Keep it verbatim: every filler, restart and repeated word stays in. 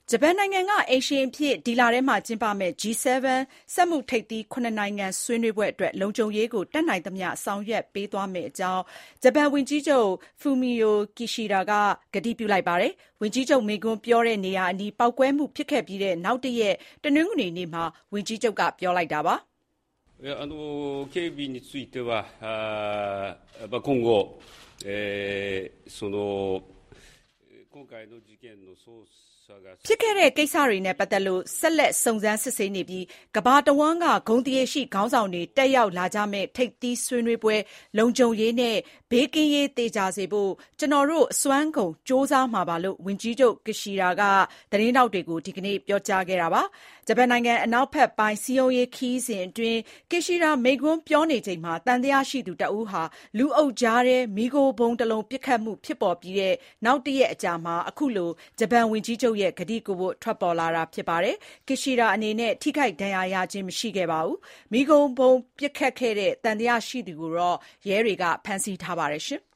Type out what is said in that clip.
ဂျပန်နိုင်ငံကအိမ်ရှင်အဖြစ်ဒီလထဲမှာကျင်းပမယ့် ဂျီ セブン စက်မှုထိပ်သီး ၇ နိုင်ငံဆွေးနွေးပွဲအတွက်လုံခြုံရေးကိုတတ်နိုင်သမျှဆောင်ရွက်ပေးသွားမယ့်အကြောင်းဂျပန်ဝန်ကြီးချုပ် Fumio Kishida ကကတိပြုလိုက်ပါတယ်။ဝန်ကြီးချုပ်မိန့်ခွန်းပြောတဲ့နေရာအနီးပေါက်ကွဲမှုဖြစ်ခဲ့ပြီးတဲ့နောက်တရက်တနင်္ဂနွေနေ့မှာဝန်ကြီးချုပ်ကပြောလိုက်တာပါ 「あの警備についてはあ今後、えー、その今回の事件の捜査ဖြစ်ခဲ့တဲ့ကိစ္စတွေနဲ့ပတ်သက်လို့ဆက်လက်စုံစမ်းစစ်ဆေးနေပြီးကမ္ဘာတဝန်းကဂုဏ်သတင်းရှိခေါင်းဆောင်တွေတက်ရောက်လာကြမယ့်ထိပ်သီးဆွေးနွေးပွဲလုံခြုံရေးနဲ့ဘေးကင်းရေးသေချာစေဖို့ကျွန်တော်တို့အစွမ်းကုန်စ조사မှာပါလို့ဝန်ကြီးချုပ် Kishida ကသတင်းထောက်တွေကိုဒီကနေ့ပြောကြားခဲ့တာပါ။ဂျပန်နိုင်ငံအနောက်ဘက်ပိုင်းစီယုံရေးခီးစဉ်အတွင်း Kishida မိန့်ခွန်းပြောနေချိန်မှာတန်တရားရှိသူတဦးဟာလူအုပ်ကြားထဲမီးခိုဘုံတလုံးပစ်ခတ်မှုဖြစ်ပေါ်ပြီးတဲ့နောက်တရက်အကြာမှာအခုလိုဂျပန်ဝန်ကြီးချုပ်ရဲ့ဂတိကိုဖို့ထွက်ပေါ်လာတာဖြစ်ပါတယ်။ Kishida အနေနဲ့ထိခိုက်ဒဏ်ရာရခြင်းမရှိခဲ့ပါဘူး။မီးခိုဘုံပစ်ခတ်ခဲ့တဲ့တန်တရားရှိသူကိုတော့ရဲတွေကဖမ်းဆီးထားပါတယ်ရှင်။